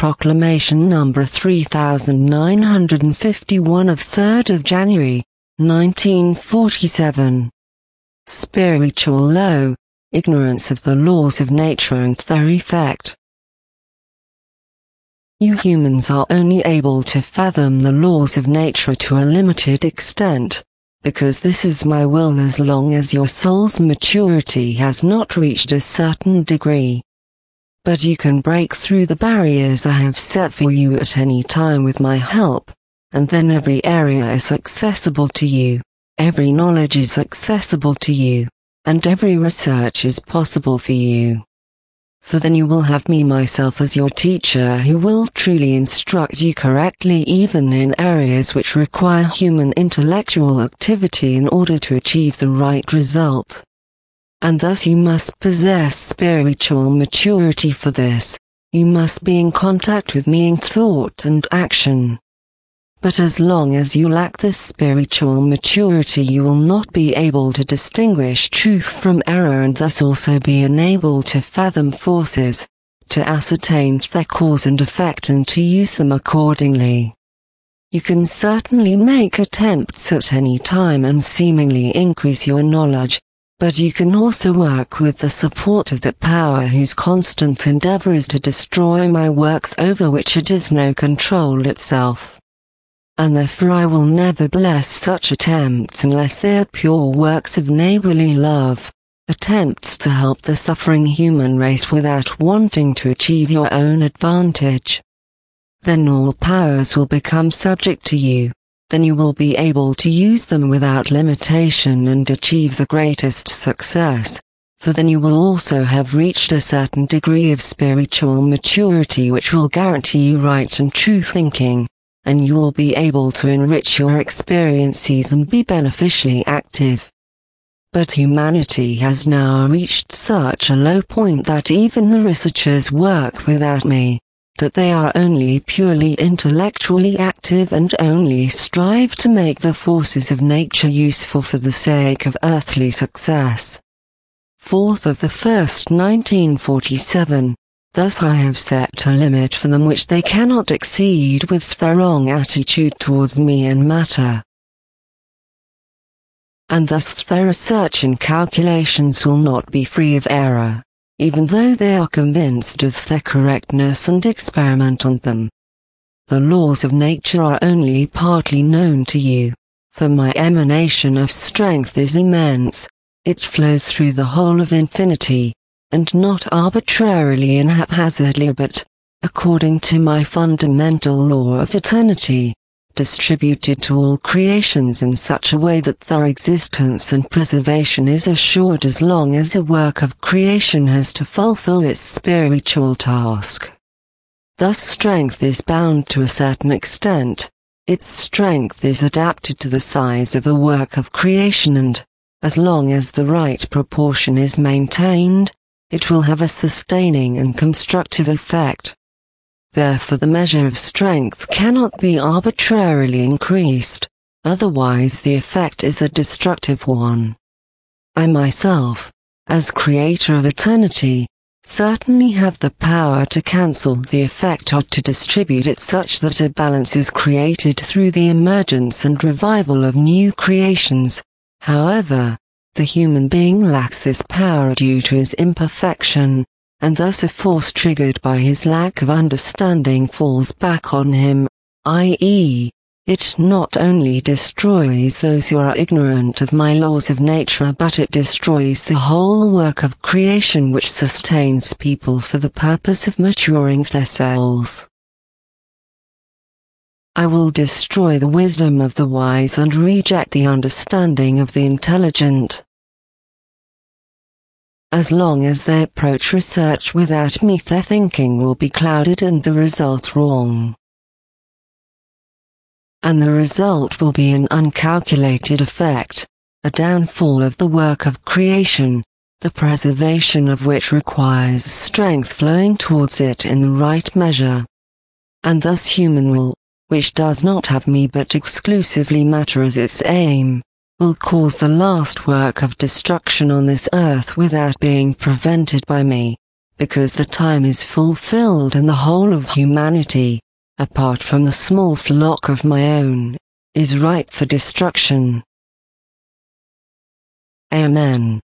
Proclamation number 3951 of 3rd of January, 1947. Spiritual law, ignorance of the laws of nature and their effect. You humans are only able to fathom the laws of nature to a limited extent, because this is my will as long as your soul's maturity has not reached a certain degree. But you can break through the barriers I have set for you at any time with my help, and then every area is accessible to you, every knowledge is accessible to you, and every research is possible for you. For then you will have me myself as your teacher who will truly instruct you correctly even in areas which require human intellectual activity in order to achieve the right result. And thus you must possess spiritual maturity for this. You must be in contact with me in thought and action. But as long as you lack this spiritual maturity, you will not be able to distinguish truth from error and thus also be unable to fathom forces, to ascertain their cause and effect and to use them accordingly. You can certainly make attempts at any time and seemingly increase your knowledge, but you can also work with the support of that power whose constant endeavor is to destroy my works over which it has no control itself. And therefore I will never bless such attempts unless they are pure works of neighborly love, attempts to help the suffering human race without wanting to achieve your own advantage. Then all powers will become subject to you, then you will be able to use them without limitation and achieve the greatest success, for then you will also have reached a certain degree of spiritual maturity which will guarantee you right and true thinking, and you will be able to enrich your experiences and be beneficially active. But humanity has now reached such a low point that even the researchers work without me, that they are only purely intellectually active and only strive to make the forces of nature useful for the sake of earthly success. 4th of the 1st, 1947. Thus I have set a limit for them which they cannot exceed with their wrong attitude towards me and matter. And thus their research and calculations will not be free of error, even though they are convinced of their correctness and experiment on them. The laws of nature are only partly known to you, for my emanation of strength is immense, it flows through the whole of infinity, and not arbitrarily and haphazardly but, according to my fundamental law of eternity, distributed to all creations in such a way that their existence and preservation is assured as long as a work of creation has to fulfill its spiritual task. Thus strength is bound to a certain extent, its strength is adapted to the size of a work of creation and, as long as the right proportion is maintained, it will have a sustaining and constructive effect. Therefore the measure of strength cannot be arbitrarily increased, otherwise the effect is a destructive one. I myself, as creator of eternity, certainly have the power to cancel the effect or to distribute it such that a balance is created through the emergence and revival of new creations. However, the human being lacks this power due to his imperfection, and thus a force triggered by his lack of understanding falls back on him, i.e., it not only destroys those who are ignorant of my laws of nature but it destroys the whole work of creation which sustains people for the purpose of maturing their souls. I will destroy the wisdom of the wise and reject the understanding of the intelligent. As long as they approach research without me, their thinking will be clouded and the result wrong. And the result will be an uncalculated effect, a downfall of the work of creation, the preservation of which requires strength flowing towards it in the right measure. And thus human will, which does not have me but exclusively matter as its aim, will cause the last work of destruction on this earth without being prevented by me, because the time is fulfilled and the whole of humanity, apart from the small flock of my own, is ripe for destruction. Amen.